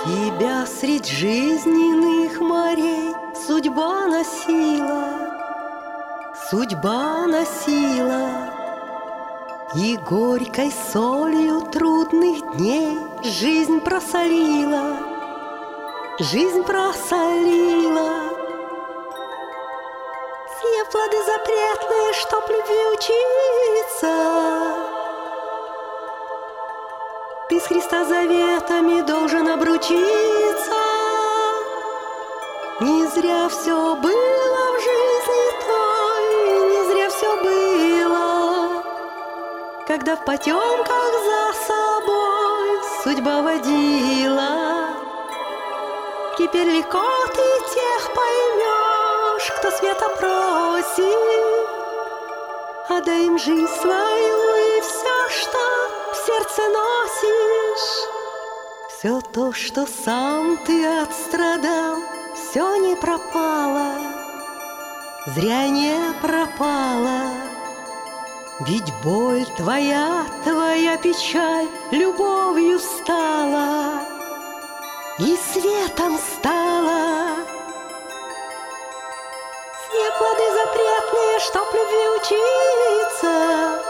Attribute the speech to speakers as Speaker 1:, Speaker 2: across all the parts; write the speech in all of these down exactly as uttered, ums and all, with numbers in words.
Speaker 1: Тебя средь жизненных морей судьба носила, судьба носила, и горькой солью трудных дней жизнь просолила, жизнь просолила. Съев плоды запретные, чтоб любви учиться, ты с Христа заветами должен обручиться. Не зря все было в жизни той, не зря все было, когда в потемках за собой судьба водила. Теперь легко ты тех поймешь, кто света просит, отдай им жизнь свою и все, что в сердце носишь. Все то, что сам ты отстрадал, все не пропало, зря не пропало. Ведь боль твоя, твоя печаль любовью стала и светом стала. Съев плоды запретные, чтоб любви учиться,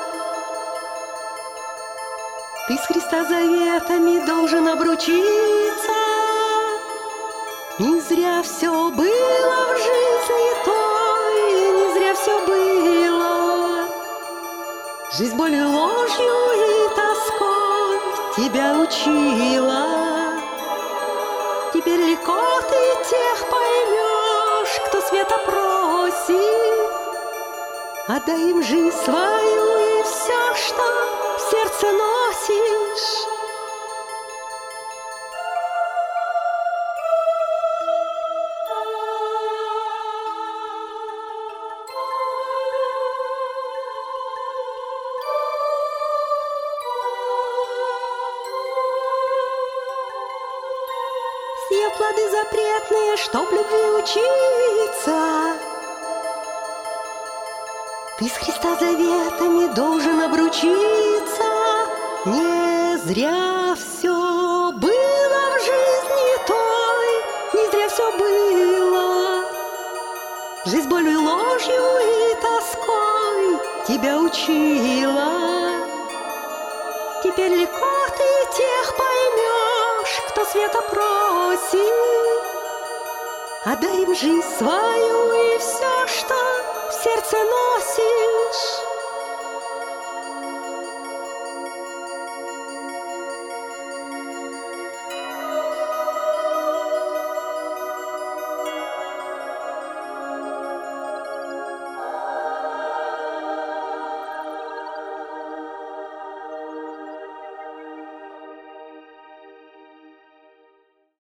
Speaker 1: ты с Христа заветами должен обручиться. Не зря все было в жизни той, не зря все было. Жизнь болью, ложью и тоской тебя учила. Теперь легко ты тех поймешь, кто света просит, отдай им жизнь свою и все, что в сердце носишь. Съев плоды запретные, чтоб любви учиться, ты с Христа заветами должен обручиться. Не зря все было в жизни той, не зря все было. Жизнь болью, ложью и тоской тебя учила. Теперь легко ты тех поймешь, кто света просит, отдай им жизнь свою и все, что в сердце носишь.